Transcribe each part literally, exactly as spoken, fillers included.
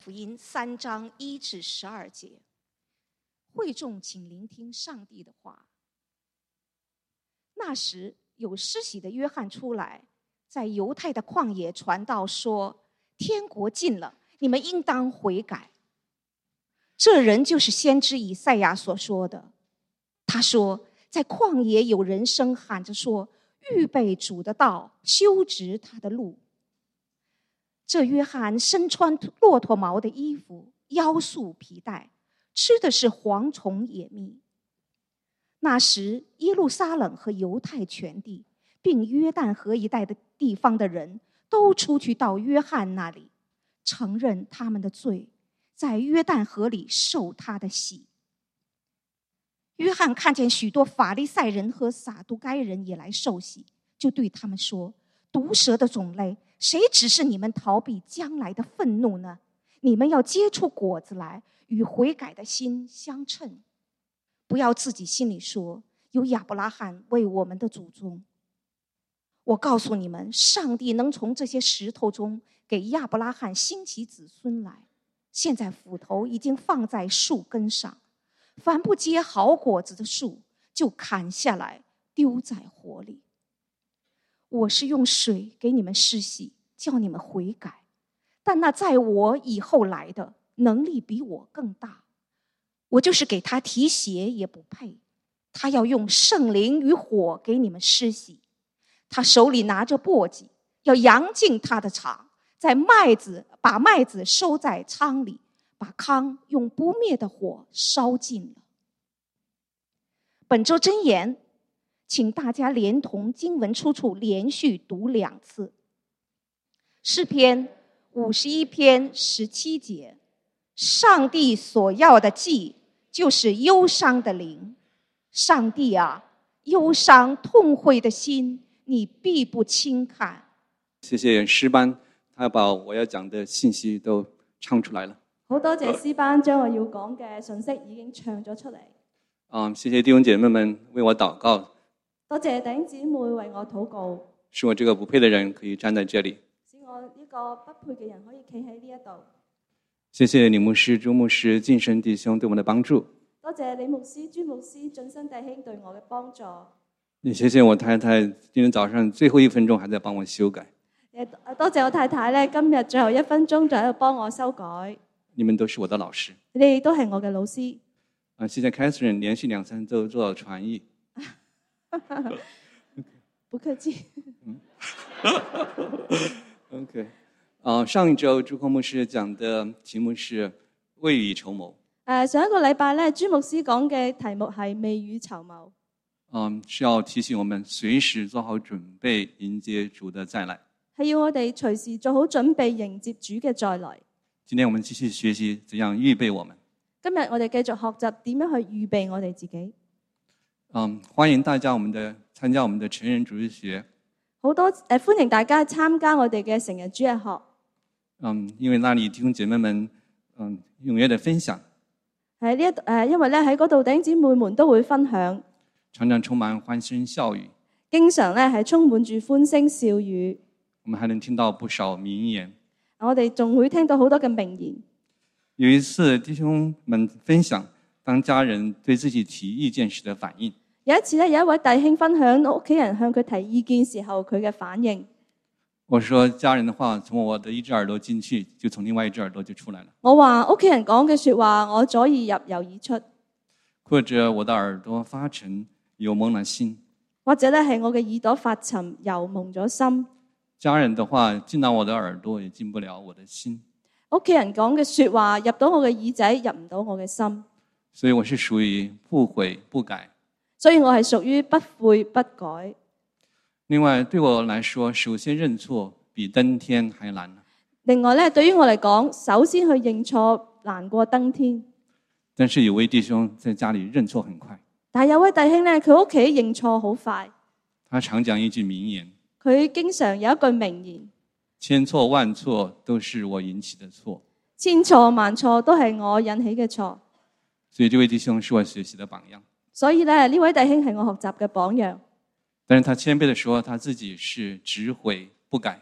福音三章一至十二节，会众请聆听上帝的话。那时有施洗的约翰出来，在犹太的旷野传道说，天国近了，你们应当悔改。这人就是先知以赛亚所说的。他说，在旷野有人声喊着说，预备主的道，修直他的路。这约翰身穿骆驼毛的衣服，腰束皮带，吃的是蝗虫野蜜。那时耶路撒冷和犹太全地并约旦河一带的地方的人都出去到约翰那里，承认他们的罪，在约旦河里受他的洗。约翰看见许多法利赛人和撒都该人也来受洗，就对他们说，毒蛇的种类，谁指示你们逃避将来的愤怒呢？你们要结出果子来，与悔改的心相称。不要自己心里说，有亚伯拉罕为我们的祖宗。我告诉你们，上帝能从这些石头中给亚伯拉罕兴起子孙来。现在斧头已经放在树根上，凡不结好果子的树，就砍下来丢在火里。我是用水给你们施洗，叫你们悔改，但那在我以后来的，能力比我更大，我就是给他提鞋也不配。他要用圣灵与火给你们施洗，他手里拿着簸箕，要扬进他的场，在麦子把麦子收在仓里，把糠用不灭的火烧尽了。本周箴言，请大家连同经文出处连续读两次。诗篇五十一篇十七节，上帝所要的祭就是忧伤的灵。上帝啊，忧伤痛悔的心你必不轻看。 謝謝詩班，他把我要講的信息都唱出來了。 好多謝詩班將我要講嘅信息已經唱咗出嚟。 嗯，謝謝弟兄姐妹們為我禱告。 多謝弟兄姊妹為我禱告， 使我這個不配的人可以站在這裡。 使我呢個不配嘅人可以企喺呢一度。 謝謝李牧師、朱牧師、晉身弟兄對我們的幫助。 多謝李牧師、朱牧師、晉身弟兄對我嘅幫助。 也謝謝我太太今天早上最後一分鐘還在幫我修改。 多謝我太太咧，今日最後一分鐘就喺度幫我修改。 你們都是我的老師。 你哋都係我嘅老師。 啊，謝謝 Catherine 連續兩三週做傳譯。 不客氣。 OK， 啊，上一週朱孔牧師講的題目是未雨綢繆。 誒，上一個禮拜咧，朱牧師講嘅題目係未雨綢繆。 嗯，是要提醒我們隨時做好準備迎接主的再來。 係要我哋隨時做好準備迎接主嘅再來。 今天我們繼續學習怎樣預備我們。今日我哋繼續學習點樣去預備我哋自己。 嗯，歡迎大家我們的參加我們的成人主日學。 好多誒、呃，歡迎大家參加我哋嘅成人主日學。 嗯，因為那裡弟兄姐妹們嗯踴躍的分享。 喺呢一誒，因為咧喺嗰度弟兄姊妹們都會分享。 常常充滿歡聲笑語。 經常咧係充滿住歡聲笑語。 我們還能聽到不少名言。 我哋仲會聽到好多嘅名言。 有一次弟兄們分享當家人對自己提意見時的反應。 有一次咧，有一位弟兄分享屋企人向佢提意見時候佢嘅反應。 我說家人的話從我的一隻耳朵進去，就從另外一隻耳朵就出來了。 我話屋企人講嘅說話，我左耳入右耳出。 或者我的耳朵發沉，油蒙了心。 或者咧係我嘅耳朵發沉，油蒙咗心。 家人的話進到我的耳朵，也進不了我的心。 屋企人講嘅說話入到我嘅耳仔，入唔到我嘅心。 所以我是屬於不悔不改。 所以我係屬於不悔不改。 另外對我來說，首先認錯比登天還難。 另外咧，對於我嚟講，首先去認錯難過登天。 但是有位弟兄在家裡認錯很快。 但係有位弟兄咧，佢屋企認錯好快。 他常講一句名言。 佢經常有一句名言： 千錯萬錯都是我引起的錯。 千錯萬錯都係我引起嘅錯。 所以這位弟兄是我學習的榜樣。 所以咧，呢位弟兄係我學習嘅榜樣。 但是他謙卑地說，他自己是只悔不改。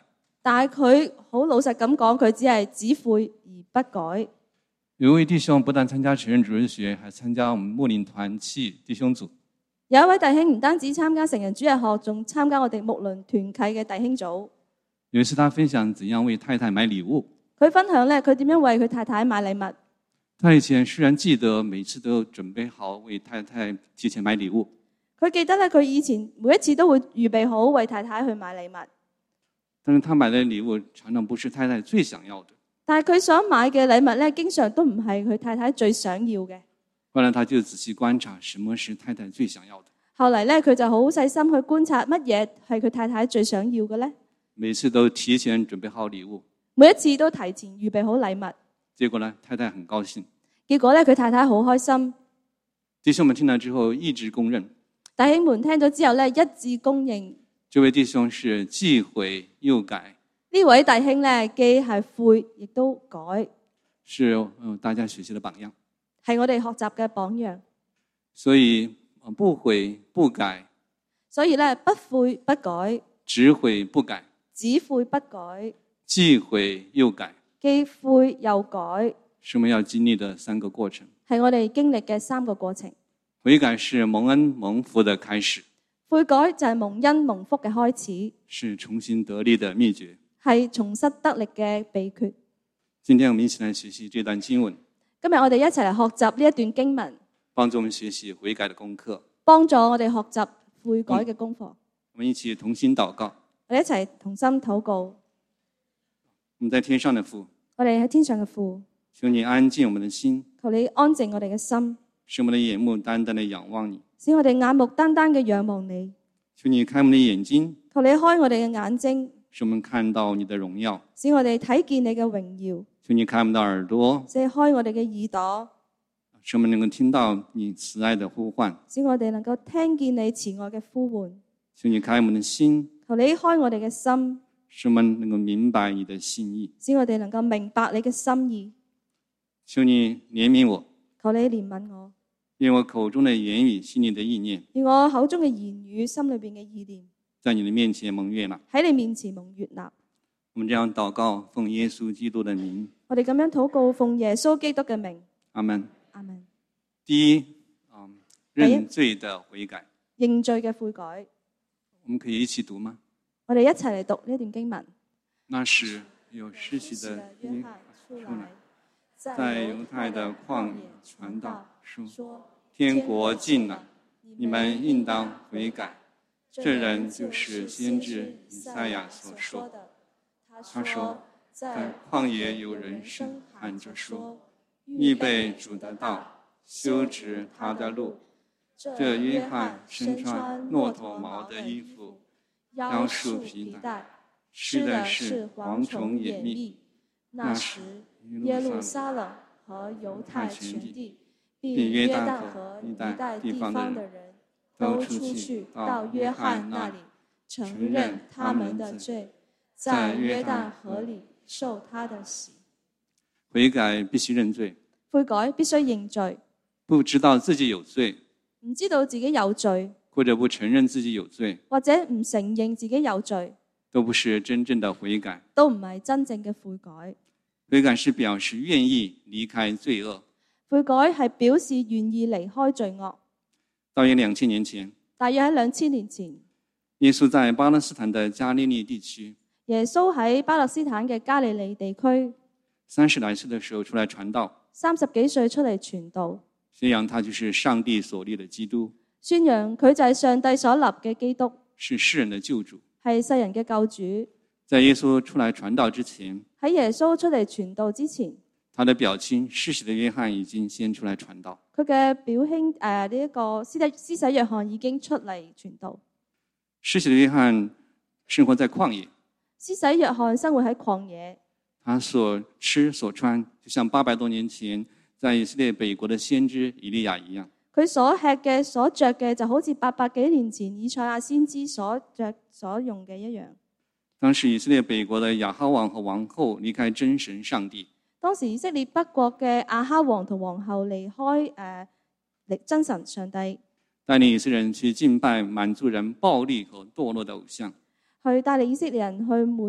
但係佢好老實咁講，佢只係只悔而不改。 有一位弟兄不但參加成人主日學，還參加我們牧靈團契弟兄組。 有一位弟兄唔單止參加成人主日學，仲參加我哋牧靈團契嘅弟兄組。 有一次他分享怎樣為太太買禮物。 佢分享咧，佢點樣為佢太太買禮物。 他以前雖然記得每次都準備好為太太提前買禮物， 佢記得咧，佢以前每一次都會預備好為太太去買禮物。 但是他買的禮物常常不是太太最想要的。 但係佢想買嘅禮物咧，經常都唔係佢太太最想要嘅。 後來他就仔細觀察什麼是太太最想要的。 後嚟咧，佢就好細心去觀察乜嘢係佢太太最想要嘅咧。 每次都提前準備好禮物， 每一次都提前預備好禮物。 結果呢，太太很高興。 結果咧，佢太太好開心。 弟兄們聽了之後一致公認， 弟兄們聽咗之後咧，一致公認這位弟兄是既悔又改。 呢位弟兄咧，既係悔亦都改， 是大家學習的榜樣， 係我哋學習嘅榜樣。 所以不悔不改， 所以咧，不悔不改， 只悔不改， 只悔不改， 既悔又改， 既悔又改， 是我們要經歷的三個過程。 係我哋經歷嘅三個過程。 悔改是蒙恩蒙福的開始， 悔改就係蒙恩蒙福嘅開始， 是重新得力的秘訣， 係重拾得力嘅秘訣。 今天我們一起來學習這段經文， 今日我哋一齊嚟學習呢一段經文， 幫助我們學習悔改的功課， 幫助我哋學習悔改嘅功課。 我們一起同心禱告。 我哋一齊同心禱告。 我們在天上的父， 我哋喺天上嘅父， 求你安靜我們的心， 求你安靜我哋嘅心， 使我們的眼目單單的仰望你。 使我哋眼目單單嘅仰望你。 求你開我們的眼睛， 求你開我哋嘅眼睛， 使我們看到你的榮耀。 使我哋睇見你嘅榮耀。 求你開我們的耳朵， 使開我哋嘅耳朵， 使我們能夠聽到你慈愛的呼喚。 使我哋能夠聽見你慈愛嘅呼喚。 求你開我們的心， 求你開我哋嘅心， 使我們能夠明白你的心意。 使我哋能夠明白你嘅心意。 求你憐憫我， 求你憐憫我， 願我口中的言語、心裏的意念， 願我口中嘅言語、心裏邊嘅意念， 在你的面前蒙悅納。 喺你面前蒙悅納。 我們這樣禱告，奉耶穌基督的名。 我哋咁樣禱告，奉耶穌基督嘅名。 阿門。 阿門。 第一，嗯，認罪的悔改。 認罪嘅悔改。 我們可以一起讀嗎？ 我哋一齊嚟讀呢段經文。 那時有施洗的約翰出來，在猶太的曠野傳道，說：天國近了，你們應當悔改。這人就是先知以賽亞所說的。他說：在曠野有人聲喊着說，預備主的道，修直他的路。這約翰身穿駱駝毛的衣服，腰束皮帶，吃的是蝗蟲野蜜。那時耶路撒冷和猶太全地，並約旦河一帶地方的人，都出去到約翰那裡，承認他們的罪，在約旦河裡受他的洗。悔改必須認罪。 悔改必須認罪。 不知道自己有罪， 唔知道自己有罪， 或者不承認自己有罪， 或者唔承認自己有罪， 都不是真正的悔改。 都唔係真正嘅悔改。 悔改是表示願意離開罪惡。 悔改係表示願意離開罪惡。 大約兩千年前， 大約喺兩千年前， 耶穌在巴勒斯坦的加利利地區， 耶穌喺巴勒斯坦嘅加利利地區， 三十來歲的時候出來傳道， 三十幾歲出嚟傳道， 宣揚他就是上帝所立的基督， 宣揚佢就係上帝所立嘅基督， 是世人的救主， 係世人嘅救主。 在耶穌出來傳道之前， 喺耶穌出嚟傳道之前， 他的表親施洗的約翰已經先出來傳道。 佢嘅表兄誒呢一個施洗施洗約翰已經出嚟傳道。 施洗的約翰生活在曠野， 施洗約翰生活喺曠野， 他所吃所穿就像八百多年前在以色列北國的先知以利亞一樣。 佢所吃嘅所着嘅就好似八百幾年前以賽亞先知所着所用嘅一樣。 當時以色列北國的亞哈王和王后離開真神上帝。 當時以色列北國嘅亞哈王同皇后離開誒離真神上帝， 帶領以色列人去敬拜滿足人暴力和墮落的偶像， 去帶領以色列人去滿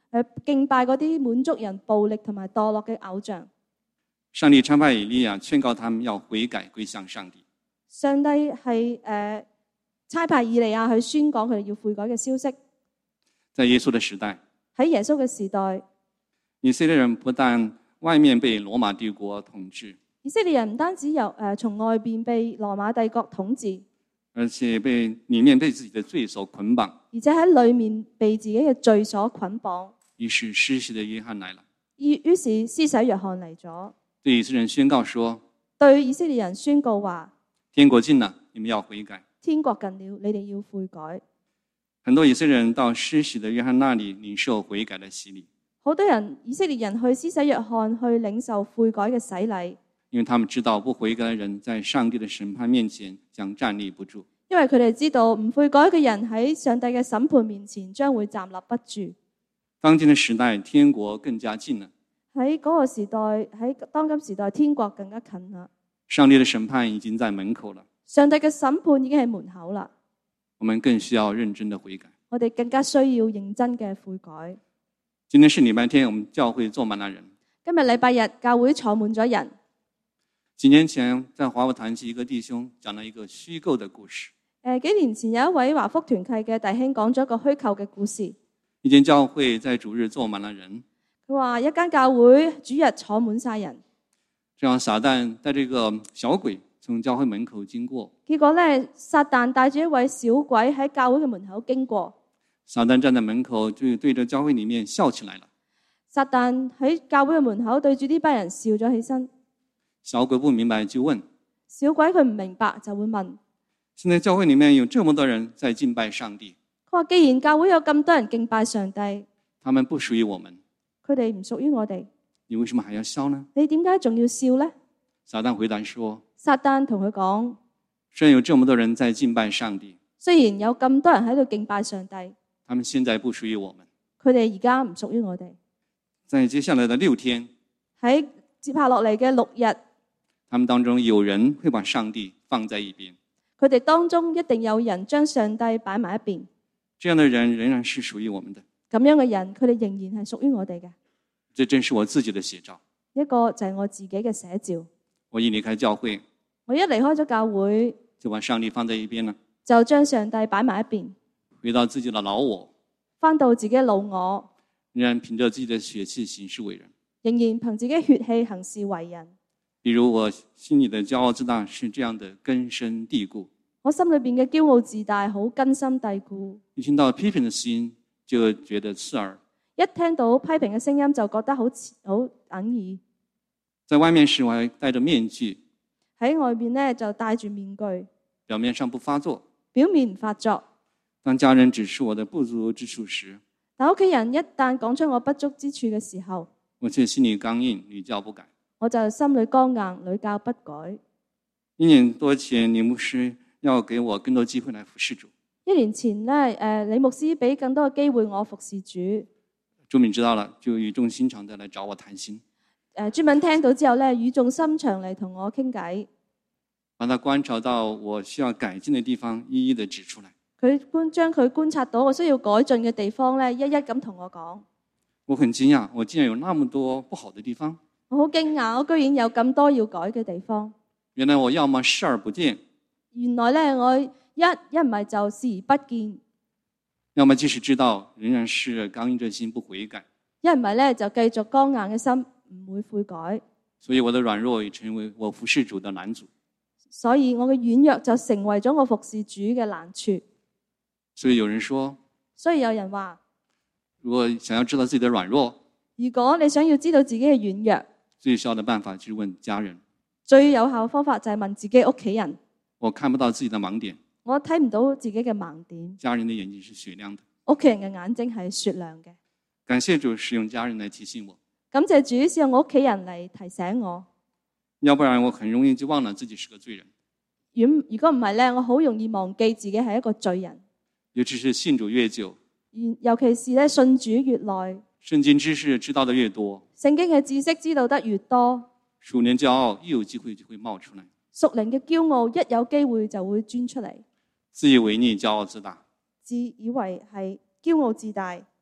誒敬拜嗰啲滿足人暴力同埋墮落嘅偶像。 上帝差派以利亞勸告他們要悔改歸向上帝。 上帝係誒差派以利亞去宣講佢哋要悔改嘅消息。 在耶穌的時代， 喺耶穌嘅時代， 以色列人不但外面被羅馬帝國統治， 以色列人唔單止由誒從外邊被羅馬帝國統治， 而且被裡面被自己的罪所捆綁。 而且喺裏面被自己嘅罪所捆綁。 於是施洗的約翰來了， 於於是施洗約翰嚟咗， 對以色列人宣告說： 對以色列人宣告話， 天國近了，你們要悔改。 天國近了，你哋要悔改。 很多以色列人到施洗的約翰那裡領受悔改的洗禮， 好多人以色列人去施洗約翰去領受悔改嘅洗禮， 因為他們知道不悔改的人在上帝的審判面前將站立不住。 因為佢哋知道唔悔改嘅人喺上帝嘅審判面前將會站立不住。 當今的時代，天國更加近了。 喺嗰個時代，喺當今時代，天國更加近啦。 上帝的審判已經在門口了， 上帝嘅審判已經喺門口啦。 我們更需要認真的悔改。 我哋更加需要認真嘅悔改。 今天是禮拜天，我們教會坐滿了人。 今日禮拜日，教會坐滿咗人。 幾年前，在華福團契一個弟兄講了一個虛構的故事。 誒，幾年前有一位華福團契嘅弟兄講咗一個虛構嘅故事。 一間教會在主日坐滿了人， 佢話一間教會主日坐滿晒人， 這樣撒旦帶着一個小鬼從教會門口經過。 結果咧，撒旦帶住一位小鬼喺教會嘅門口經過。 撒旦站在門口就對着教會裡面笑起來了。 撒旦喺教會嘅門口對住呢班人笑咗起身。 小鬼不明白就問， 小鬼佢唔明白就會問： 現在教會裡面有這麼多人在敬拜上帝， 佢話既然教會有咁多人敬拜上帝， 他們不屬於我們， 佢哋唔屬於我哋， 你為什麼還要笑呢？ 你點解仲要笑呢？ 撒旦回答說， 撒旦同佢講： 雖然有這麼多人在敬拜上帝， 雖然有咁多人喺度敬拜上帝， 他們現在不屬於我們。 佢哋而家唔屬於我哋。 在接下來的六天， 喺接下落嚟嘅六日， 他們當中有人會把上帝放在一邊， 佢哋當中一定有人將上帝擺埋一邊。 這樣的人仍然是屬於我們的。 咁樣嘅人，佢哋仍然係屬於我哋嘅。 這正是我自己的寫照。 一個就係我自己嘅寫照。 我一離開教會， 我一離開咗教會， 就把上帝放在一邊了， 就將上帝擺埋一邊， 回到自己的老我， 返到自己嘅老我， 仍然憑着自己的血氣行事為人。 仍然憑自己血氣行事為人。 比如我心裡的驕傲自大是這樣的根深蒂固， 我心裏邊嘅驕傲自大好根深蒂固。 一聽到批評的聲音就覺得刺耳， 一聽到批評嘅聲音就覺得好好哽耳。 在外面時我還戴着面具， 喺外面呢就戴住面具， 表面上不發作。 表面唔發作。 當家人指出我的不足之處時， 但屋企人一旦講出我不足之處嘅時候， 我卻心裡剛硬，屢教不改。 我就心裏剛硬，屢教不改。 一年多前，李牧師要給我更多機會來服侍主。 一年前呢，誒李牧師俾更多嘅機會我服侍主。 朱敏知道了，就語重心長地來找我談心。 誒朱敏聽到之後咧，語重心長嚟同我傾偈。 把他觀察到我需要改進的地方，一一的指出來。 佢觀將佢觀察到我需要改進嘅地方咧，一一咁同我講。 我很驚訝，我竟然有那麼多不好的地方。 我好驚訝，我居然有咁多要改嘅地方。 原來我要麼視而不見， 原來咧我一一唔係就視而不見， 要麼即使知道，仍然是剛硬着心不悔改。 一唔係咧就繼續剛硬嘅心唔會悔改。 所以我的軟弱也成為我服侍主的難阻。 所以我嘅軟弱就成為咗我服侍主嘅難處。 所以有人說， 所以有人話， 如果想要知道自己的軟弱， 如果你想要知道自己嘅軟弱， 最有效的辦法就是問家人。 最有效嘅方法就係問自己屋企人。 我看不到自己的盲點， 我睇唔到自己嘅盲點。 家人的眼睛是雪亮的， 屋企人嘅眼睛係雪亮嘅。 感謝主使用家人來提醒我。 感謝主使用我屋企人嚟提醒我。 要不然我很容易就忘了自己是個罪人。 如如果唔係咧，我好容易忘記自己係一個罪人。 尤其是信主越久， 尤其是咧信主越耐， 聖經知識知道的越多， 聖經嘅知識知道得越多， 屬靈驕傲一有機會就會冒出來。 屬靈嘅驕傲一有機會就會鑽出嚟。 自以為義，驕傲自大， 自以為係驕傲自大。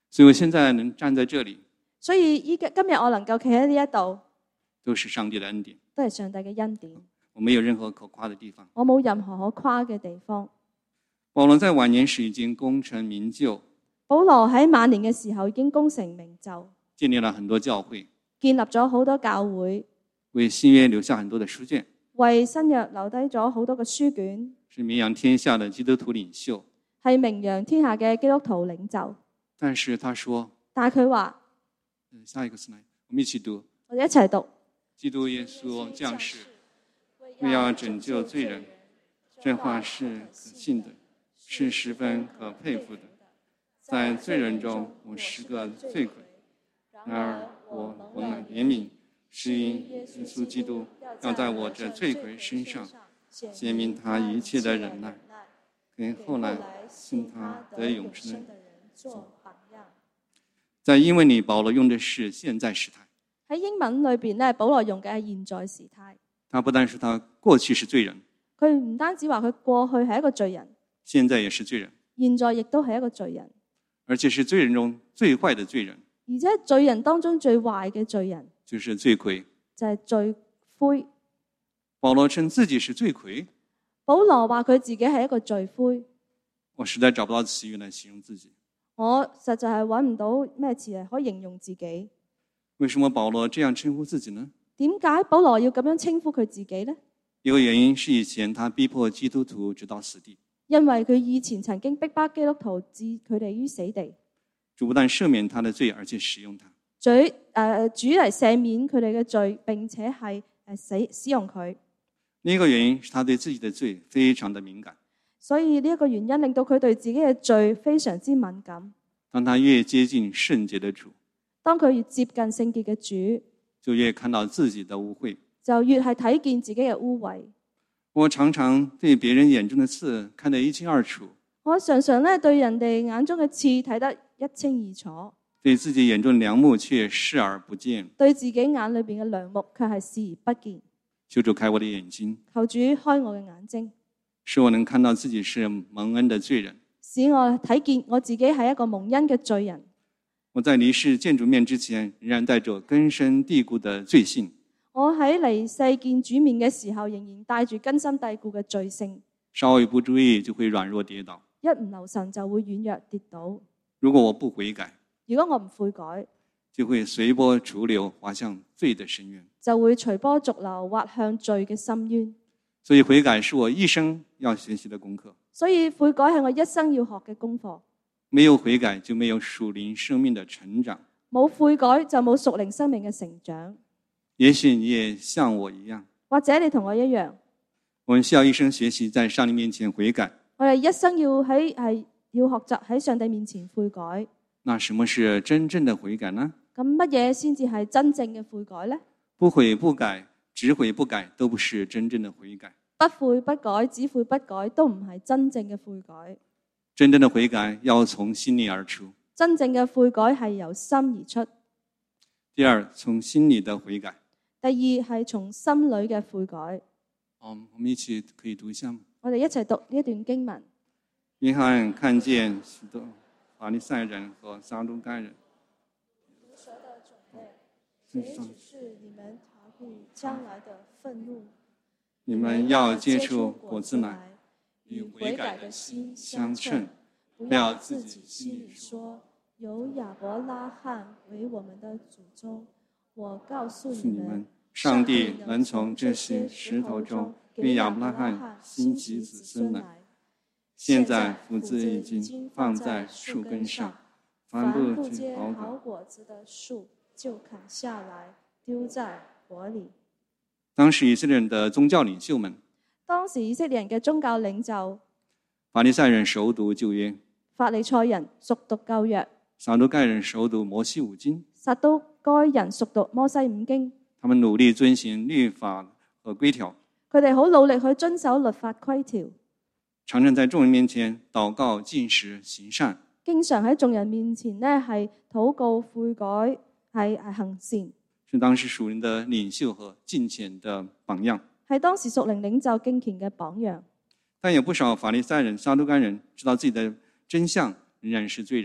所以我現在能站在這裡， 所以依家今日我能夠企喺呢一度， 都是上帝的恩典， 都係上帝嘅恩典。 我沒有任何可誇的地方。 我冇任何可誇嘅地方。 保羅在晚年時已經功成名就， 保羅喺晚年嘅時候已經功成名就， 建立了很多教會， 建立咗好多教會， 為新約留下很多的書卷， 為新約留低咗好多嘅書卷， 是名揚天下的基督徒領袖， 係名揚天下嘅基督徒領袖。 但是他說， 但係佢話， 下一個是哪？我們一起讀， 我哋一齊讀。 基督耶穌降世，為要拯救罪人，這話是可信的，是十分可佩服的。在罪人中，我是個罪鬼，然而我蒙了憐憫，是因耶穌基督要在我這罪鬼身上顯明他一切的忍耐，給後來信他得永生的人做榜樣。在英文裡，保羅用的是現在時態。 喺英文裏邊咧，保羅用嘅係現在時態。 他不但是他過去是罪人， 佢唔單止話佢過去係一個罪人， 現在也是罪人， 現在亦都係一個罪人， 而且是罪人中最壞的罪人。 而且罪人當中最壞嘅罪人， 就是罪魁， 就係罪魁。 保羅稱自己是罪魁。 保羅話佢自己係一個罪魁。 我實在找不到詞語來形容自己。 我實在係揾唔到咩詞嚟可以形容自己。 為什麼保羅這樣稱呼自己呢？ 點解保羅要咁樣稱呼佢自己呢？ 一個原因是以前他逼迫基督徒直到死地， 因為佢以前曾經逼迫基督徒置佢哋於死地。 主不但赦免他的罪，而且使用他。 主誒、呃、主嚟赦免佢哋嘅罪，並且係誒使使用佢。 另一個原因是他對自己的罪非常的敏感。 所以呢一個原因令到佢對自己嘅罪非常之敏感。 當他越接近聖潔的主， 當佢越接近聖潔嘅主， 就越看到自己的污穢， 就越係睇見自己嘅污穢。 我常常對別人眼中的刺看得一清二楚， 我常常咧對人哋眼中嘅刺睇得一清二楚， 對自己眼中的梁木卻視而不見。 對自己眼裏邊嘅梁木卻係視而不見。 求主開我的眼睛， 求主開我嘅眼睛， 使我能看到自己是蒙恩的罪人， 使我睇見我自己係一個蒙恩嘅罪人。 我在離世見主面之前，仍然帶着根深蒂固的罪性。 我喺離世見主面嘅時候，仍然帶住根深蒂固嘅罪性。 稍微不注意就會軟弱跌倒。 一唔留神就會軟弱跌倒。 如果我不悔改， 如果我唔悔改， 就會隨波逐流，滑向罪的深淵。 就會隨波逐流，滑向罪嘅深淵。 所以悔改是我一生要學習的功課。 所以悔改係我一生要學嘅功課。 沒有悔改就沒有屬靈生命的成長。 冇悔改就冇屬靈生命嘅成長。 也許你也像我一樣， 或者你同我一樣， 我們需要一生學習在上帝面前悔改。 我哋一生要喺係要學習喺上帝面前悔改。 那什麼是真正的悔改呢？ 咁乜嘢先至係真正嘅悔改呢？ 不悔不改，只悔不改，都不是真正的悔改。 不悔不改，只悔不改，都唔係真正嘅悔改。 真正的悔改要從心裡而出。 真正嘅悔改係由心而出。 第二，從心裡的悔改。 第二係從心裏嘅悔改。 好，我們一起可以讀一下嗎？ 我哋一齊讀呢一段經文。 約翰看見許多法利賽人和撒都該人， 蛇的種類，也只是你們逃避將來的憤怒。 你們要結出果子來，與悔改的心相稱，不要自己心裡說， 有亞伯拉罕為我們的祖宗。我告訴你們， 上帝能從這些石頭中給亞伯拉罕興起子孫來。現在斧子已經放在樹根上，凡不結好果子的樹就砍下來丟在火裡。 當時以色列人的宗教領袖們， 當時以色列人嘅宗教領袖， 法利賽人熟讀舊約， 法利賽人熟讀舊約， 撒都該人熟讀摩西五經， 撒都該人熟讀摩西五經。 他們努力遵行律法和規條， 佢哋好努力去遵守律法規條， 常常在眾人面前禱告、禁食、行善， 經常喺眾人面前呢係禱告、悔改、係係行善， 是當時屬靈的領袖和敬虔的榜樣， 係當時屬靈領袖敬虔嘅榜樣。 但有不少法利賽人、撒都該人知道自己的真相仍然是罪人，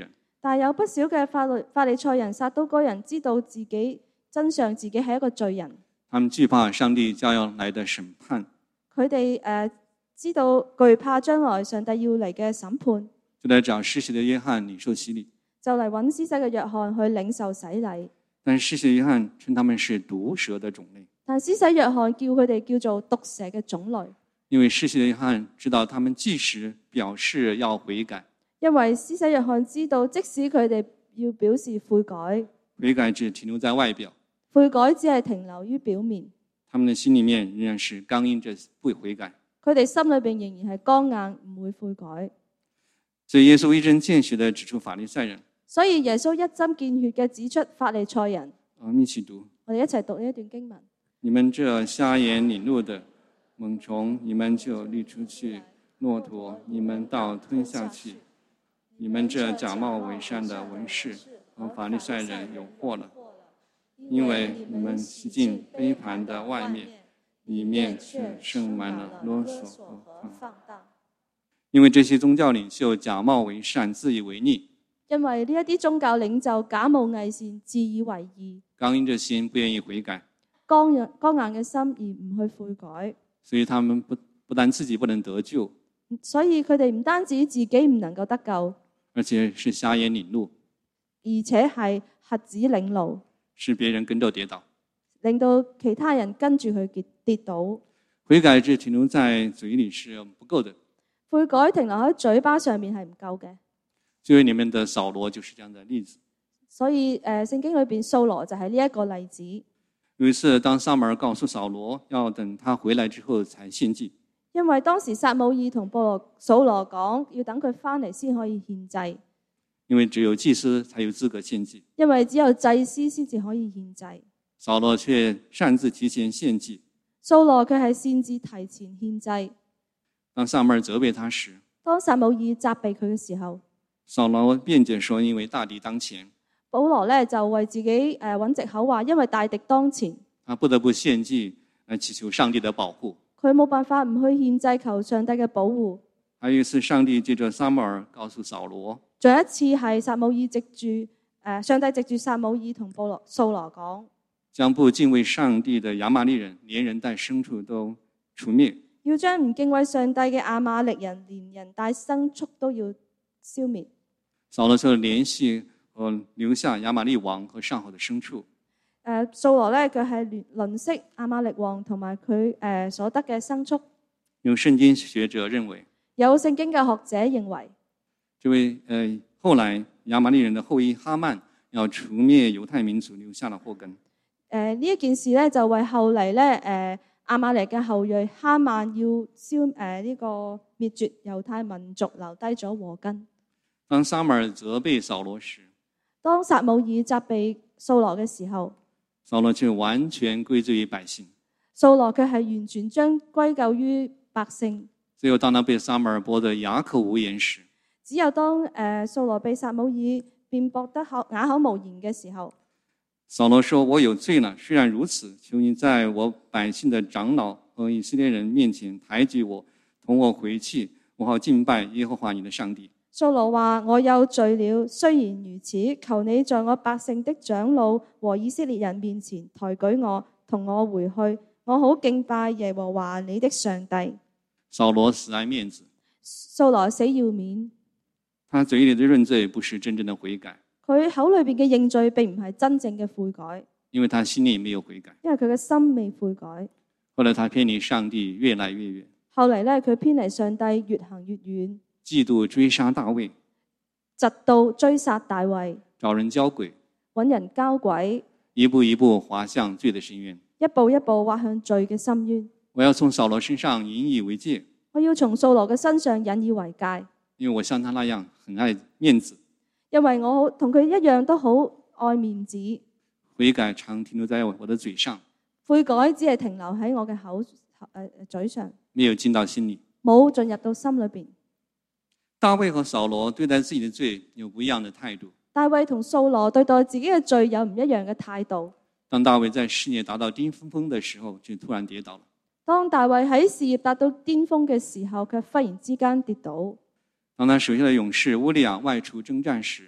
但有不少嘅法律法利賽人、撒都該人知道自己真相，自己係一個罪人。 他們懼怕上帝將要來的審判， 佢哋誒知道懼怕將來上帝要嚟嘅審判， 就來找施洗的約翰領受洗禮。 就嚟揾施洗嘅約翰去領受洗禮。 但施洗的約翰稱他們是毒蛇的種類， 但施洗約翰叫佢哋叫做毒蛇嘅種類， 因為施洗的約翰知道他們即使表示要悔改， 因為施洗約翰知道即使佢哋要表示悔改， 悔改只停留在外表， 悔改只係停留於表面， 他們的心裡面仍然是剛硬着不悔改。 佢哋心裏邊仍然係剛硬，唔會悔改。 所以耶穌一針見血地指出法利賽人。 所以耶穌一針見血嘅指出法利賽人。 我們一起讀， 我哋一齊讀呢一段經文。 你們這瞎眼領路的猛蟲，你們就立出去；駱駝，你們倒吞下去。你們這假冒為善的文士和法利賽人有禍了，因為你們洗淨杯盤的外面，裡面卻盛滿了囉嗦和放蕩。因為這些宗教領袖假冒為善，自以為義。 因為呢一啲宗教領袖假冒偽善，自以為義， 剛硬着心，不願意悔改， 剛硬剛硬嘅心而唔去悔改， 所以他們不不但自己不能得救， 所以佢哋唔單止自己唔能夠得救， 而且是瞎眼領路， 而且係瞎子領路， 使別人跟着跌倒， 令到其他人跟住佢跌跌倒。 悔改只停留在嘴裡是不夠的， 悔改停留喺嘴巴上面係唔夠嘅。 就為你們的掃羅就是這樣的例子。 所以誒，聖經裏邊掃羅就係呢一個例子。 有一次，當撒母耳告訴掃羅要等他回來之後才獻祭， 因為當時撒母耳同掃羅掃羅講要等佢翻嚟先可以獻祭， 因為只有祭司才有資格獻祭， 因為只有祭司先至可以獻祭。 掃羅卻擅自提前獻祭， 掃羅佢係擅自提前獻祭。 當撒母耳責備他時， 當撒母耳責備佢嘅時候， 掃羅辯解說，因為大敵當前， 保羅咧就為自己誒揾藉口話，因為大敵當前， 他不得不獻祭來祈求上帝的保護。 佢冇辦法唔去獻祭求上帝嘅保護。 還有一次，上帝借着撒母耳告訴掃羅， 仲有一次係撒母耳藉住誒上帝藉住撒母耳同保羅掃羅講， 將不敬畏上帝的亞瑪力人，連人帶牲畜都除滅， 要將唔敬畏上帝嘅亞瑪力人，連人帶牲畜都要消滅。 掃羅就聯繫和留下亞瑪力王和上好的牲畜。 誒掃羅咧，佢係吝嗇亞瑪力王同埋佢誒所得嘅牲畜。 有聖經學者認為， 有聖經嘅學者認為， 這位呃後來亞瑪力人的後裔哈曼要除滅猶太民族留下了禍根。 誒呢一件事咧，就為後嚟咧誒亞瑪力嘅後裔哈曼要消誒呢、呃這個滅絕猶太民族留低咗禍根。 當撒母耳責備掃羅時， 當撒母耳責備掃羅嘅時候， 掃羅卻完全歸罪於百姓。 掃羅卻係完全將歸咎於百姓。 只有當他被撒母耳駁得啞口無言時， 只有當誒掃羅被撒母耳辯駁得口啞口無言嘅時候， 掃羅說：我有罪了，雖然如此，求你在我百姓的長老和以色列人面前抬舉我，同我回去，我好敬拜耶和華你的上帝。 掃羅話：我有罪了，雖然如此，求你在我百姓的長老和以色列人面前抬舉我，同我回去，我好敬拜耶和華你的上帝。 掃羅死愛面子， 掃羅死要面， 他嘴裡的認罪不是真正的悔改， 佢口裏邊嘅認罪並唔係真正嘅悔改， 因為他心裡沒有悔改。 因為佢嘅心未悔改。 後來他偏離上帝越來越遠， 後嚟咧佢偏離上帝越行越遠， 嫉妒追殺大衛， 嫉妒追殺大衛， 找人交鬼， 揾人交鬼， 一步一步滑向罪的深淵。 一步一步滑向罪嘅深淵。 我要從掃羅身上引以為戒， 我要從掃羅嘅身上引以為戒， 因為我像他那樣很愛面子， 因為我同佢一樣都好愛面子。 悔改常停留在我的嘴上， 悔改只係停留喺我嘅口誒、呃、嘴上， 沒有進到心裡。 冇進入到心裏邊。 大衛和掃羅對待自己的罪有不一樣的態度。 大衛同掃羅對待自己嘅罪有唔一樣嘅態度。 當大衛在事業達到巔峰的時候，就突然跌倒了。 當大衛喺事業達到巔峰嘅時候，卻忽然之間跌倒。 當他手下的勇士烏利亞外出征戰時，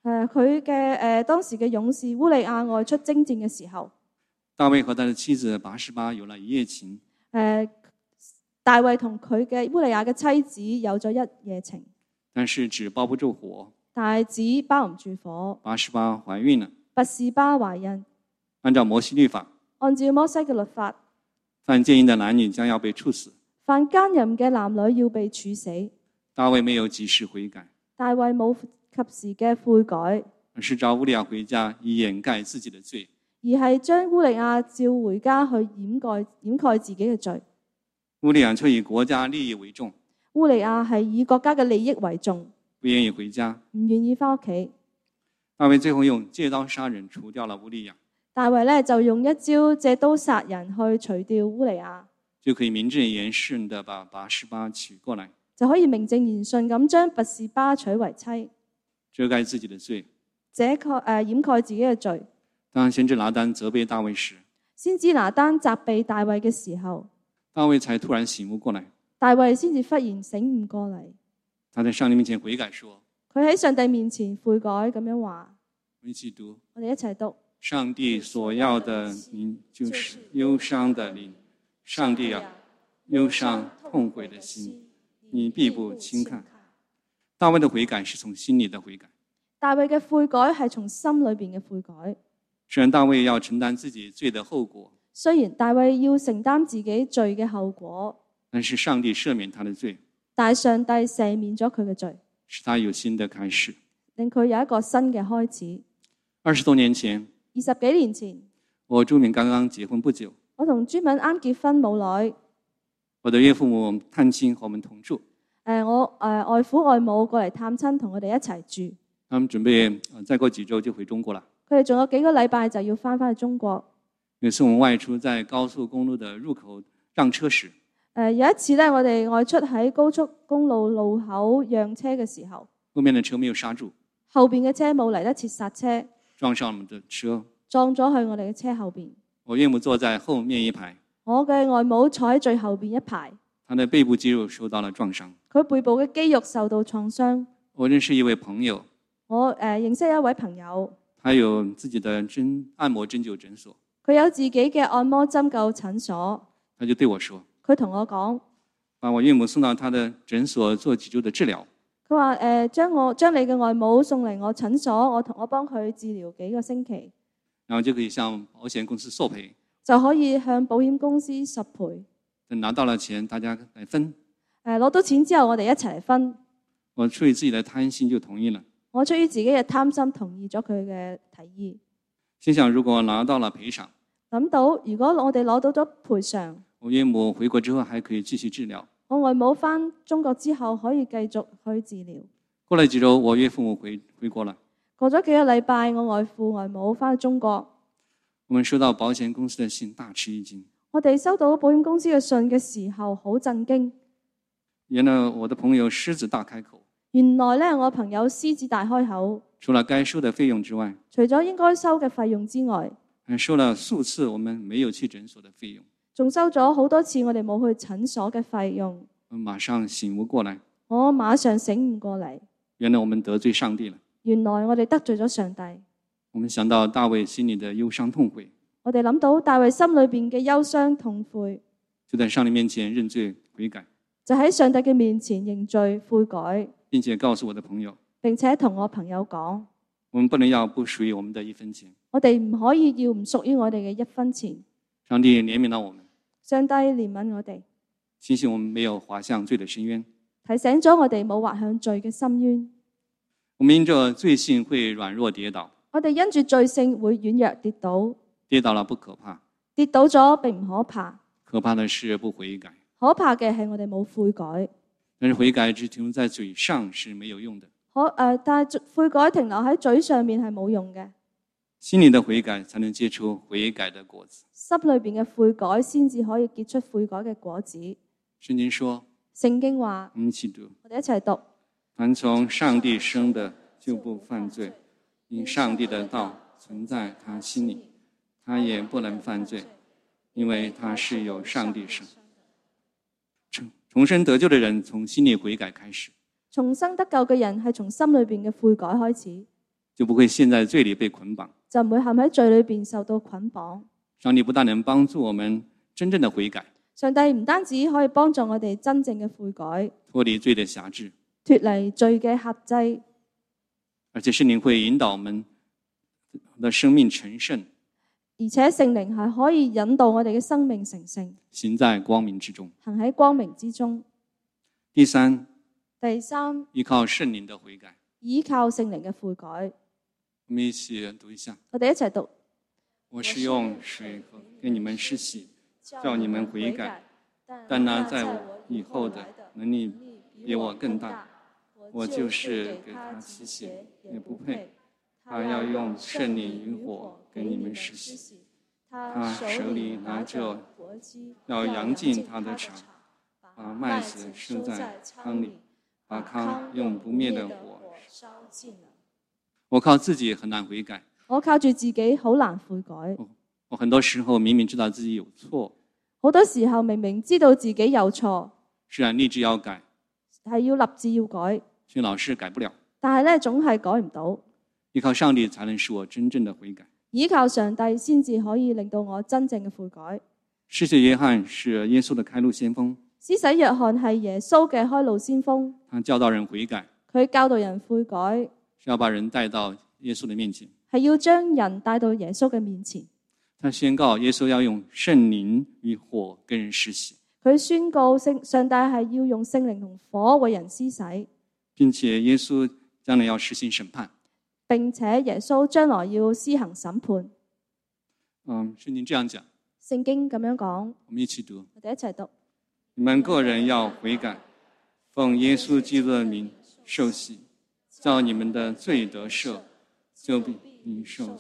誒佢嘅誒當時嘅勇士烏利亞外出征戰嘅時候， 大衛和他的妻子拔示巴有了一夜情。 誒大衛同佢嘅烏利亞嘅妻子有咗一夜情， 但是紙包不住火， 但係紙包唔住火。 拔示巴懷孕了。 拔示巴懷孕， 按照摩西律法， 按照摩西嘅律法， 犯奸淫的男女將要被處死。 犯奸淫嘅男女要被處死。 大衛沒有及時悔改， 大衛冇及時嘅悔改， 而是召烏利亞回家以掩蓋自己的罪。 而係將烏利亞召回家去掩蓋掩蓋自己嘅罪。 烏利亞卻以國家利益為重， 烏利亞係以國家嘅利益為重， 不願意回家， 唔願意翻屋企。 大衛最後用借刀殺人除掉了烏利亞， 大衛咧就用一招借刀殺人去除掉烏利亞， 就可以名正言順地把拔示巴娶過來， 就可以名正言順咁將拔示巴娶為妻， 遮蓋自己的罪。 遮蓋誒掩蓋自己嘅罪。 當先知拿單責備大衛時， 先知拿單責備大衛嘅時候， 大衛才突然醒悟過來。 大衛先至忽然醒悟過嚟， 他在上帝面前悔改說， 佢喺上帝面前悔改咁樣話。 我一起讀， 我哋一齊讀。 上帝所要的靈就是憂傷的靈，上帝啊，憂傷痛悔的心，你必不輕看。大衛的悔改是從心裡的悔改。 大衛嘅悔改係從心裏邊嘅悔改。 雖然大衛要承擔自己罪的後果， 雖然大衛要承擔自己罪嘅後果， 但是上帝赦免他的罪， 但係上帝赦免咗佢嘅罪， 使他有新的開始， 令佢有一個新嘅開始。 二十多年前， 二十幾年前， 我朱敏剛剛結婚不久， 我同朱敏啱結婚冇耐， 我的岳父母探親和我們同住。 誒我誒外父外母過嚟探親，同我哋一齊住。 他們準備再過幾週就回中國了。 佢哋仲有幾個禮拜就要翻返去中國。 有一次我們外出在高速公路的入口讓車時， 誒有一次咧，我哋外出喺高速公路路口讓車嘅時候， 後面的車沒有剎住， 後邊嘅車冇嚟得切剎車， 撞上我們的車， 撞咗去我哋嘅車後邊。 我岳母坐在後面一排， 我嘅外母坐喺最後邊一排， 她的背部肌肉受到了撞傷。 佢背部嘅肌肉受到創傷。 我認識一位朋友， 我誒、呃、認識一位朋友， 他有自己的針按摩針灸診所， 佢有自己嘅按摩針灸診所。 他就對我說， 佢同我講， 把我岳母送到他的診所做幾週的治療。 佢話誒將我將你嘅外母送嚟我診所，我同我幫佢治療幾個星期， 然後就可以向保險公司索賠， 就可以向保險公司索賠。 等拿到了錢，大家來分。 誒攞到錢之後，我哋一齊嚟分。 我出於自己的貪心就同意了。 我出於自己嘅貪心，同意咗佢嘅提議。 心想如果拿到了賠償， 諗到如果我哋攞到咗賠償， 我岳母回國之後還可以繼續治療。 我外母返中國之後可以繼續去治療。 過了幾週，我岳父母回回國了。 過咗幾個禮拜，我外父外母返去中國。 我們收到保險公司的信，大吃一驚。 我哋收到保險公司嘅信嘅時候，好震驚。 原來我的朋友獅子大開口。 原來咧，我朋友獅子大開口。 除了該收的費用之外， 除咗應該收嘅費用之外， 還收了數次我們沒有去診所的費用。 仲收咗好多次我哋冇去診所嘅費用。 我馬上醒悟過來， 我馬上醒悟過嚟。 原來我們得罪上帝了。 原來我哋得罪咗上帝。 我們想到大衛心裏的憂傷痛悔， 我哋諗到大衛心裏邊嘅憂傷痛悔， 就在上帝面前認罪悔改， 就喺上帝嘅面前認罪悔改， 並且告訴我的朋友， 並且同我朋友講， 我們不能要不屬於我們的一分錢。 我哋唔可以要唔屬於我哋嘅一分錢。 上帝憐憫了我們， 上帝憐憫我哋， 提醒我們沒有滑向罪的深淵， 提醒咗我哋冇滑向罪嘅深淵。 我們因着罪性會軟弱跌倒， 我哋因住罪性會軟弱跌倒， 跌倒了不可怕， 跌倒咗並唔可怕， 可怕的是不悔改。 可怕嘅係我哋冇悔改。 但是悔改只停留在嘴上是沒有用的， 可誒、呃，但係悔改停留喺嘴上面係冇用嘅， 心裏的悔改才能結出悔改的果子。 心裏邊嘅悔改先至可以結出悔改嘅果子。 聖經說， 聖經話， 我們一起讀， 我哋一齊讀。 凡從上帝生的就不犯罪，因上帝的道存在他心裏，他也不能犯罪，因為他是由上帝生。重生得救的人從心裏悔改開始， 重生得救嘅人係從心裏邊嘅悔改開始， 就不會陷在罪裏被捆綁。 就唔會陷喺罪裏邊受到捆綁。 上帝不但能幫助我們真正的悔改， 上帝唔單止可以幫助我哋真正嘅悔改， 脫離罪的轄制， 脫離罪嘅轄制， 而且聖靈會引導我們的生命成聖， 而且聖靈係可以引導我哋嘅生命成聖， 行在光明之中。 行喺光明之中。 第三， 第三， 依靠聖靈的悔改。 依靠聖靈嘅悔改。 我們一起讀一下。 我哋一齊讀。 我是用水和給你們施洗，叫你們悔改，但那在我以後的能力比我更大，我就是給他洗洗也不配。他要用聖靈與火給你們施洗，他手裏拿着簸箕，要揚進他的場，把麥子收在倉裏，把糠用不滅的火燒盡了。我靠自己很難悔改， 我靠住自己好難悔改。 我很多時候明明知道自己有錯， 好多時候明明知道自己有錯， 雖然立志要改， 係要立志要改， 卻老是改不了。 但係咧總係改唔到。 依靠上帝才能使我真正的悔改。 依靠上帝先至可以令到我真正嘅悔改。 施洗約翰是耶穌的開路先鋒， 施洗約翰係耶穌嘅開路先鋒， 他教導人悔改， 佢教導人悔改， 是要把人帶到耶穌的面前， 係要將人帶到耶穌嘅面前。 他宣告耶穌要用聖靈與火跟人施洗， 佢宣告聖上帝係要用聖靈同火為人施洗， 並且耶穌將來要實行審判， 並且耶穌將來要施行審判。 嗯，聖經這樣講， 聖經咁樣講， 我們一起讀。 我哋一齊讀。 你們個人要悔改，奉耶穌基督的名受洗，叫你們的罪得赦，就必領受。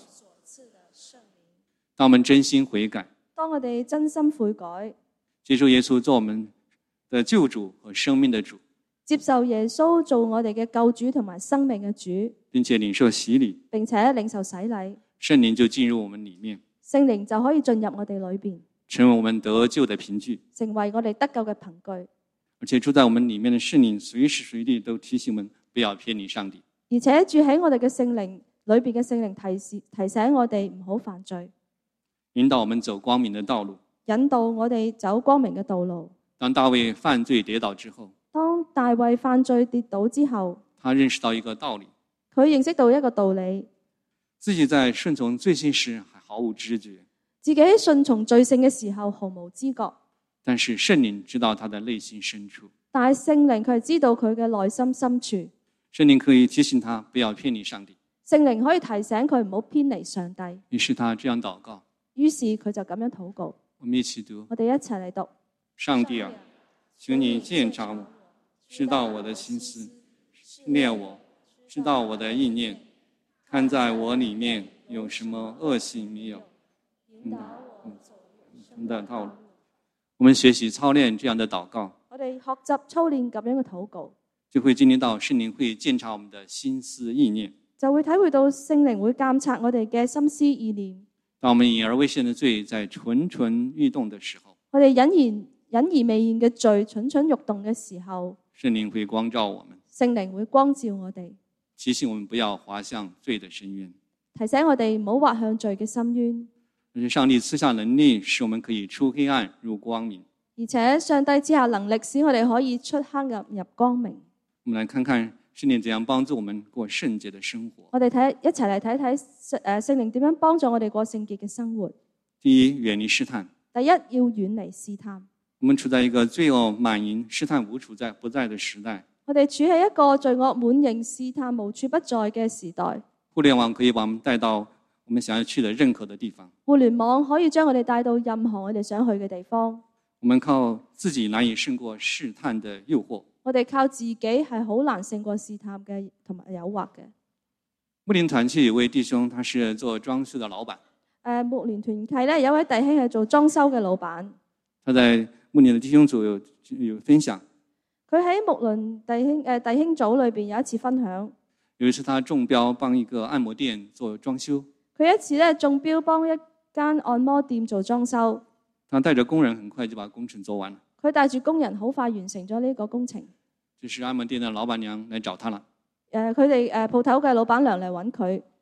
當我們真心悔改， 當我哋真心悔改， 接受耶穌做我們的救主和生命的主， 接受耶穌做我哋嘅救主同埋生命嘅主， 並且領受洗禮， 並且領受洗禮， 聖靈就進入我們裡面， 聖靈就可以進入我哋裏邊， 成為我們得救的憑據， 成為我哋得救嘅憑據。 而且住在我們裡面的聖靈隨時隨地都提醒我們不要偏離上帝， 而且住喺我哋嘅聖靈裏邊嘅聖靈提示提醒我哋唔好犯罪， 引導我們走光明的道路， 引導我哋走光明嘅道路。 當大衛犯罪跌倒之後， 當大衛犯罪跌倒之後， 他認識到一個道理， 佢認識到一個道理， 自己在順從罪性時還毫無知覺， 自己順從罪性嘅時候毫無知覺， 但是聖靈知道他的內心深處， 但係聖靈佢係知道佢嘅內心深處， 聖靈可以提醒他不要偏離上帝， 聖靈可以提醒佢唔好偏離上帝。 於是他這樣禱告， 於是佢就咁樣禱告。 我們一起讀。 我哋一齊嚟讀。 上帝啊，求你鑒察我，知道我的心思，煉我，知道我的意念，看在我裡面有什麼惡行沒有，引導我走永生的道路。我們學習操練這樣的禱告， 我哋學習操練咁樣嘅禱告， 就會經歷到聖靈會鑒察我們的心思意念， 就會體會到聖靈會監察我哋嘅心思意念。 當我們隱而未現的罪在蠢蠢欲動的時候， 我哋隱然隱而未現嘅罪蠢蠢欲動嘅時候， 聖靈會光照我們， 聖靈會光照我哋， 提醒我們不要滑向罪的深淵， 提醒我哋唔好滑向罪嘅深淵。 而且上帝賜下能力，使我們可以出黑暗入光明。 而且上帝賜下能力，使我哋可以出黑暗入光明。 我們來看看聖靈怎樣幫助我們過聖潔的生活。 我哋睇一齊嚟睇睇誒聖靈點樣幫助我哋過聖潔嘅生活。 第一，遠離試探。 第一，要遠離試探。 我們處在一個罪惡滿盈、試探無處在不在的時代。 我哋處喺一個罪惡滿盈、試探無處不在嘅時代。 互聯網可以把我們帶到我們想要去的任何的地方。 互聯網可以將我哋帶到任何我哋想去嘅地方。 我們靠自己難以勝過試探的誘惑。 我哋靠自己係好難勝過試探嘅同埋誘惑嘅。 牧靈團契有位弟兄，他是做裝修的老闆。 誒，牧靈團契咧有位弟兄係做裝修嘅老闆。 他在牧靈的弟兄組有有分享。 佢喺牧靈弟兄誒弟兄組裏邊有一次分享。 有一次他中標幫一個按摩店做裝修。 佢一次咧中標幫一間按摩店做裝修。 他帶着工人很快就把工程做完了。 佢帶住工人好快完成咗呢個工程。 就是按摩店的老闆娘來找他了。 誒，佢哋誒鋪頭嘅老闆娘嚟揾佢。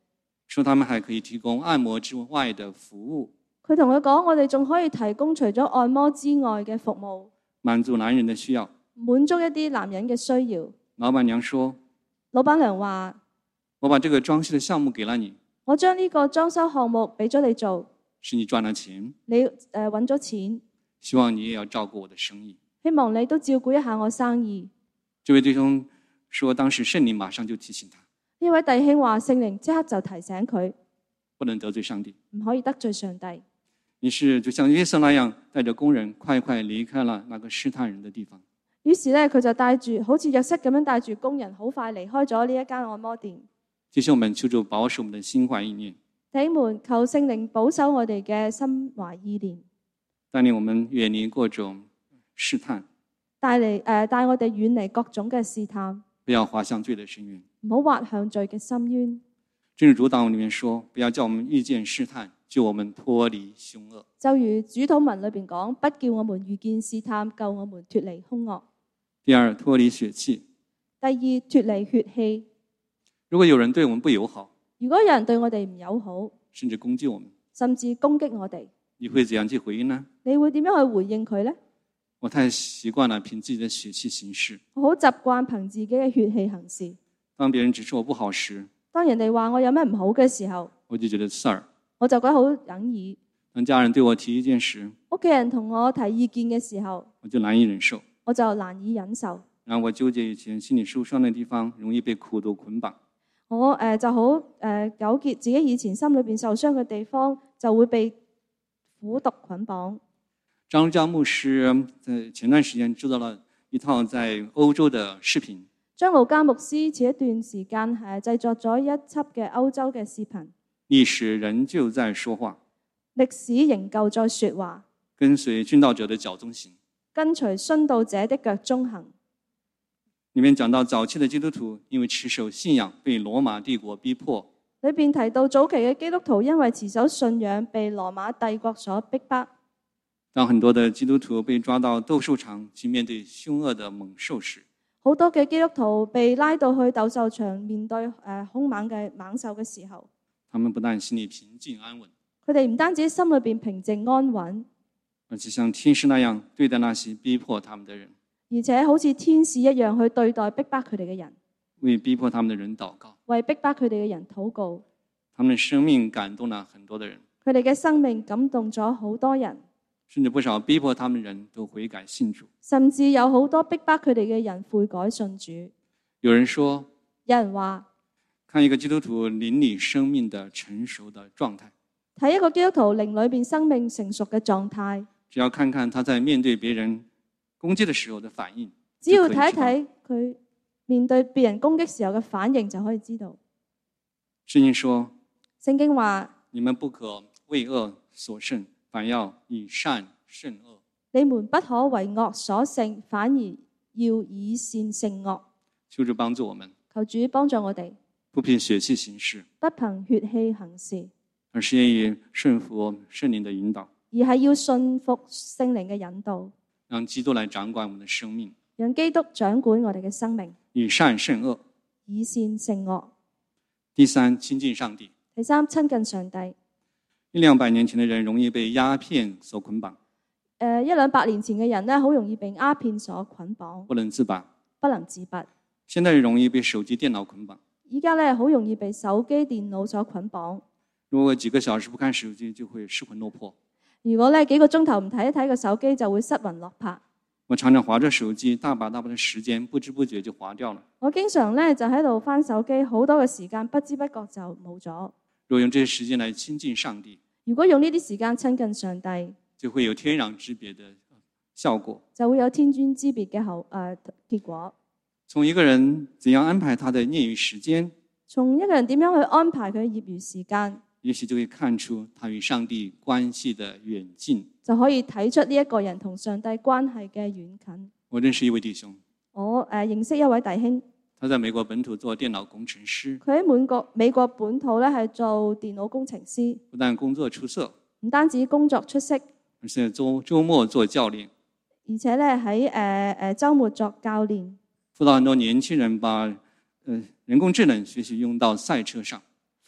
說他們還可以提供按摩之外的服務。 佢同佢講，我哋仲可以提供除咗按摩之外嘅服務， 滿足男人的需要， 滿足一啲男人嘅需要。 老闆娘說， 老闆娘話， 我把這個裝修的項目給了你， 我將呢個裝修項目俾咗你做， 是你賺了錢， 你誒揾咗錢， 希望你也要照顧我的生意。 希望你都照顧一下我生意。 這位弟兄說，當時聖靈馬上就提醒他， 呢位弟兄話，聖靈即刻就提醒佢， 不能得罪上帝， 唔可以得罪上帝。 於是就像約瑟那樣，帶着工人快快離開了那個試探人的地方。 於是咧，佢就帶住好似約瑟咁樣帶住工人，好快離開咗呢一間按摩店。 弟兄們，求主保守我們的心懷意念， 弟兄們，求聖靈保守我哋嘅心懷意念， 帶領我們遠離各種試探， 帶嚟誒帶我哋遠離各種嘅試探， 不要滑向罪的深淵。 唔好滑向罪嘅深淵。 正如主禱文裏面說，不要叫我們遇見試探，救我們脫離兇惡。 就如主禱文裏邊講，不叫我們遇見試探，救我們脫離兇惡。 第二，脫離血氣。 第二，脫離血氣。 如果有人對我們不友好， 如果有人對我哋唔友好， 甚至攻擊我們， 甚至攻擊我哋， 你會怎樣去回應呢？ 你會點樣去回應佢呢？ 我太習慣了憑自己的血氣行事， 我好習慣憑自己嘅血氣行事。 當別人指出我不好時， 當人哋話我有咩唔好嘅時候， 我就覺得刺耳， 我就覺得好哽耳。 當家人對我提意見時， 屋企人同我提意見嘅時候， 我就難以忍受， 我就難以忍受。 讓我糾結以前心裡受傷的地方，容易被苦毒捆綁。 我誒、呃、就好誒、呃、糾結自己以前心裏邊受傷嘅地方，就會被苦毒捆綁。 張家牧師在前段時間製造了一套在歐洲的視頻。 張路加牧師前一段時間係製作咗一輯嘅歐洲嘅視頻。 歷史仍舊在說話， 歷史仍舊在說話。 跟隨殉道者的腳蹤行， 跟隨殉道者的腳蹤行。 裡面講到早期的基督徒因為持守信仰被羅馬帝國逼迫。 裏邊提到早期嘅基督徒因為持守信仰被羅馬帝國所逼迫。 當很多的基督徒被抓到鬥獸場及面對兇惡的猛獸時， 好多嘅基督徒被拉到去鬥獸場面對誒兇猛嘅猛獸嘅時候， 他們不但心裡平靜安穩， 佢哋唔單止心裏邊平靜安穩， 而且像天使那樣對待那些逼迫他們的人， 而且好似天使一樣去對待逼迫佢哋嘅人， 為逼迫他們的人禱告， 為逼迫佢哋嘅人禱告。 他們的生命感動了很多的人， 佢哋嘅生命感動咗好多人， 甚至不少逼迫他們的人都悔改信主。 甚至有好多逼迫佢哋嘅人悔改信主。 有人說， 有人話， 看一個基督徒靈裡生命的成熟的狀態， 睇一個基督徒靈裏邊生命成熟嘅狀態， 只要看看他在面對別人攻擊的時候的反應， 只要睇一睇佢面對別人攻擊時候嘅反應，就可以知道。 聖經說， 聖經話， 你們不可為惡所勝，反要以善勝惡。 你們不可為惡所勝，反而要以善勝惡。 求主幫助我們， 求主幫助我哋， 不憑血氣行事， 不憑血氣行事， 而是願意順服聖靈的引導， 而係要信服聖靈嘅引導， 讓基督來掌管我們的生命， 讓基督掌管我哋嘅生命， 以善勝惡， 以善勝惡。 第三，親近上帝。 第三，親近上帝。 一兩百年前的人容易被鴉片所捆綁， 誒，一兩百年前嘅人咧，好容易被鴉片所捆綁， 不能自拔， 不能自拔。 現在容易被手機、電腦捆綁。 依家咧，好容易被手機、電腦所捆綁。 如果幾個小時不看手機，就會失魂落魄。 如果咧幾個鐘頭唔睇一睇個手機，就會失魂落魄。 我常常滑着手機，大把大把的時間，不知不覺就滑掉了。 我經常咧就喺度翻手機，好多嘅時間不知不覺就冇咗。 如果用這些時間來親近上帝， 如果用呢啲時間親近上帝， 就會有天壤之別的效果， 就會有天淵之別嘅後誒結果。 從一個人怎樣安排他的業餘時間， 從一個人點樣去安排佢嘅業餘時間， 也許就會看出他與上帝關係的遠近， 就可以睇出呢一個人同上帝關係嘅遠近。 我認識一位弟兄， 我誒、呃、認識一位弟兄， 他在美國本土做電腦工程師， 佢喺美國美國本土咧係做電腦工程師， 不但工作出色， 唔單止工作出色， 而且周周末做教練， 而且咧喺誒誒週末作教練， 輔導很多年輕人把呃人工智能學習用到賽車上。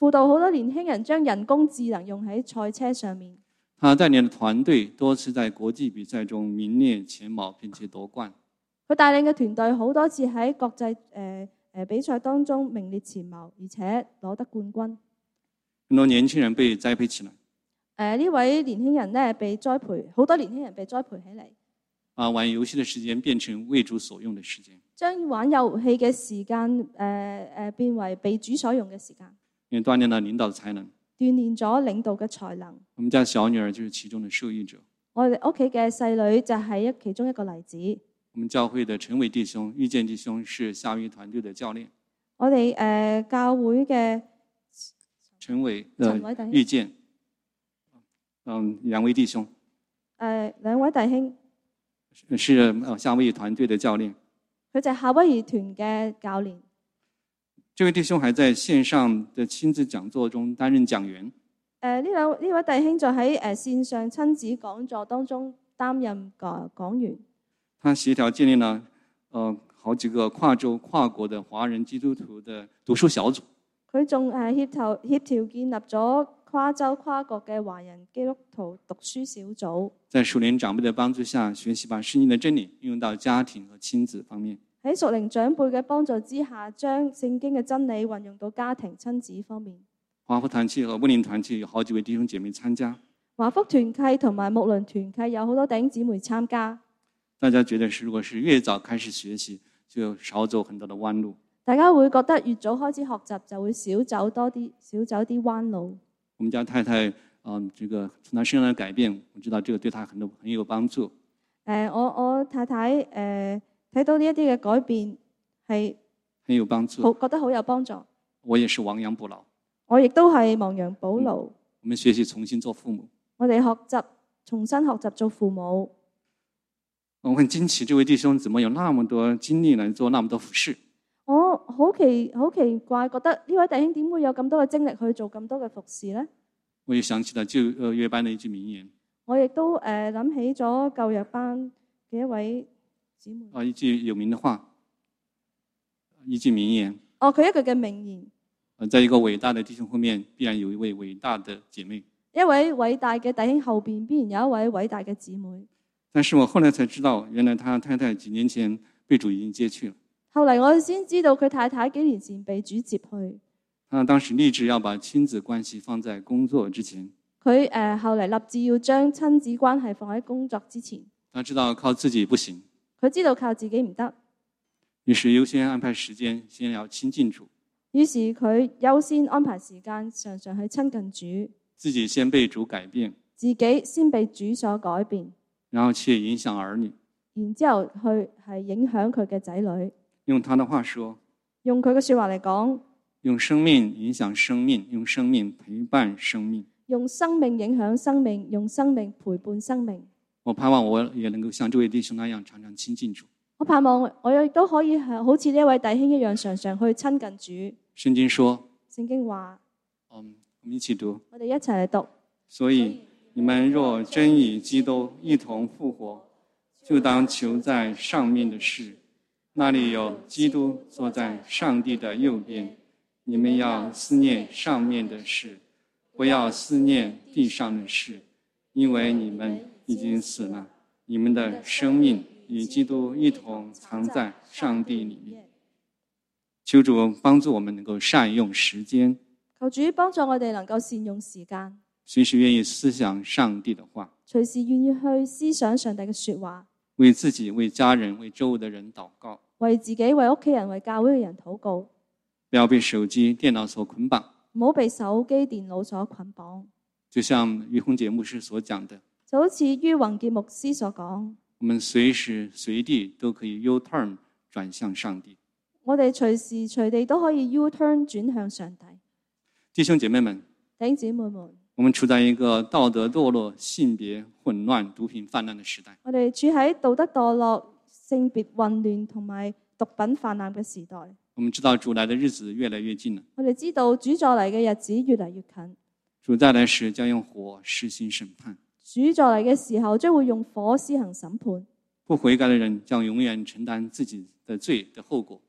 輔導好多年輕人將人工智能用喺賽車上面。 他帶領的團隊多次在國際比賽中名列前茅，並且奪冠。 佢帶領嘅團隊好多次喺國際誒誒比賽當中名列前茅，而且攞得冠軍。 很多年輕人被栽培起來。 誒呢位年輕人咧被栽培，好多年輕人被栽培起嚟。 啊，玩遊戲的時間變成為主所用的時間。 將玩遊戲嘅時間誒誒、呃、變為被主所用嘅時間。 因為鍛鍊了領導的才能。 鍛鍊咗領導嘅才能。 我們家小女兒就是其中的受益者。 我哋屋企嘅細女就係一其中一個例子。 我們教會的陳偉弟兄、遇見弟兄是夏威夷團隊的教練。 我哋誒、呃、教會嘅陳偉的遇見，嗯，兩位弟兄。誒、 呃、兩位弟兄是夏威夷團隊的教練。 佢就係夏威夷團嘅教練。 這位弟兄還在線上的親子講座中擔任講員。 誒呢兩呢位弟兄就喺誒線上親子講座當中擔任講講員。 他協調建立了呃好幾個跨州跨國的華人基督徒的讀書小組。 佢仲誒協調協調建立咗跨州跨國嘅華人基督徒讀書小組。 在屬靈長輩的幫助下，學習把聖經的真理應用到家庭和親子方面。 喺屬靈長輩嘅幫助之下，將聖經嘅真理運用到家庭親子方面。 華福團契和牧靈團契有好幾位弟兄姐妹參加。 華福團契同埋牧靈團契有好多弟兄姊妹參加。 大家覺得是，如果是越早開始學習，就少走很多的彎路。 大家會覺得越早開始學習，就會少走多啲，少走啲彎路。 我們家太太，嗯，這個從她身上的改變，我知道這個對她很多很有幫助。誒、 呃，我我太太誒。呃睇到呢一啲嘅改變係很有幫助， 好覺得好有幫助。 我也是亡羊補牢， 我亦都係亡羊補牢。 我們學習重新做父母。 我哋學習重新學習做父母。 我很驚奇，這位弟兄怎麼有那麼多精力來做那麼多服事？ 我好奇好奇怪，覺得呢位弟兄點會有咁多嘅精力去做咁多嘅服事呢？ 我也想起了舊呃約班的一句名言。 我亦都誒諗起咗舊約班嘅一位。 啊，一句有名的話，一句名言。 哦，佢一句嘅名言。 啊，在一個偉大的弟兄後面，必然有一位偉大的姐妹。 一位偉大嘅弟兄後邊，必然有一位偉大嘅姊妹。 但是我後來才知道，原來他太太幾年前被主已經接去了。 後嚟我先知道佢太太幾年前被主接去。 他當時立志要把親子關係放在工作之前。 佢誒後嚟立志要將親子關係放喺工作之前。 他知道靠自己不行。 佢知道靠自己唔得， 於是優先安排時間，先要親近主。 於是佢優先安排時間，常常去親近主。 自己先被主改變， 自己先被主所改變， 然後去影響兒女。 然之後去係影響佢嘅仔女。 用他的話說， 用佢嘅說話嚟講， 用生命影響生命，用生命陪伴生命。 用生命影響生命，用生命陪伴生命。 我盼望我也能夠像這位弟兄那樣常常親近主。 我盼望我亦都可以係好似呢位弟兄一樣，常常去親近主。 聖經說， 聖經話， 嗯，我們一起讀。 我哋一齊嚟讀。 所以你們若真與基督一同復活，就當求在上面的事，那裡有基督坐在上帝的右邊。你們要思念上面的事，不要思念地上的事，因為你們已經死了，你們的生命與基督一同藏在上帝裡面。求主幫助我們能夠善用時間， 求主幫助我哋能夠善用時間， 隨時願意思想上帝的話， 隨時願意去思想上帝嘅說話， 為自己、為家人、為周圍的人禱告， 為自己、為屋企人、為教會嘅人禱告。 不要被手機、電腦所捆綁， 唔好被手機、電腦所捆綁。 就像於洪杰牧師所講的， 就好似於宏傑牧師所講， 我們隨時隨地都可以 U-turn 轉向上帝。 我哋隨時隨地都可以 U-turn 轉向上帝。 弟兄姐妹們， 弟兄姊妹們， 我們處在一個道德墮落、性別混亂、毒品泛濫的時代。 我哋處喺道德墮落、性別混亂同埋毒品泛濫嘅時代。 我們知道主來的日子越來越近了。 我哋知道主再嚟嘅日子越嚟越近。 主再來時將用火施行審判。 主再嚟嘅時候將會用火施行審判。 不悔改的人將永遠承擔自己的罪的後果。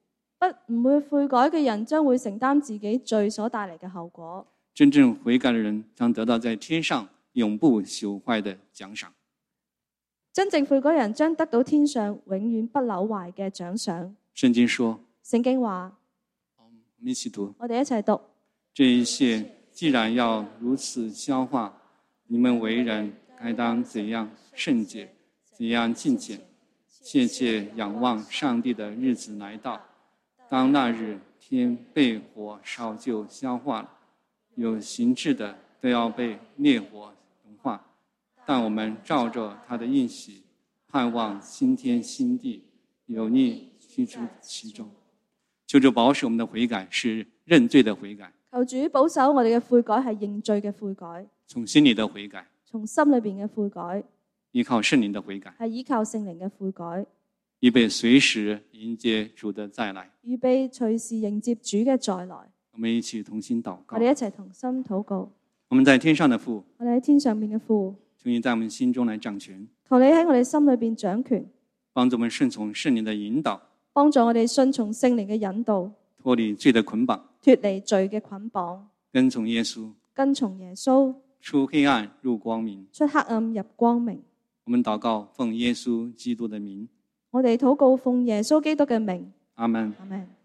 不唔會悔改嘅人將會承擔自己罪所帶嚟嘅後果。 真正悔改的人將得到在天上永不朽壞的獎賞。 真正悔改人將得到天上永遠不朽壞嘅獎賞。 聖經說， 聖經話， 我們一起讀， 我哋一齊讀。 這一切既然要如此消化，你們為人該當怎樣聖潔，怎樣敬虔，切切仰望上帝的日子來到。當那日天被火燒就消化了，有形質的都要被烈火融化，但我們照着他的應許，盼望新天新地，有義居住其中。求主保守我們的悔改是認罪的悔改， 求主保守我哋嘅悔改係認罪嘅悔改， 從心裏的悔改， 從心裏邊嘅悔改， 依靠聖靈的悔改， 係依靠聖靈嘅悔改， 預備隨時迎接主的再來， 預備隨時迎接主嘅再來。 我們一起同心禱告。 我哋一齊同心禱告。 我們在天上的父， 我哋喺天上面嘅父， 求你在我們心中來掌權， 求你喺我哋心裏邊掌權， 幫助我們順從聖靈的引導， 幫助我哋順從聖靈嘅引導， 脫離罪的捆綁， 脫離罪嘅捆綁， 跟從耶穌， 跟從耶穌， 出黑暗入光明， 出黑暗入光明。 我們禱告奉耶穌基督的名， 我哋禱告奉耶穌基督嘅名。 阿們。 阿們。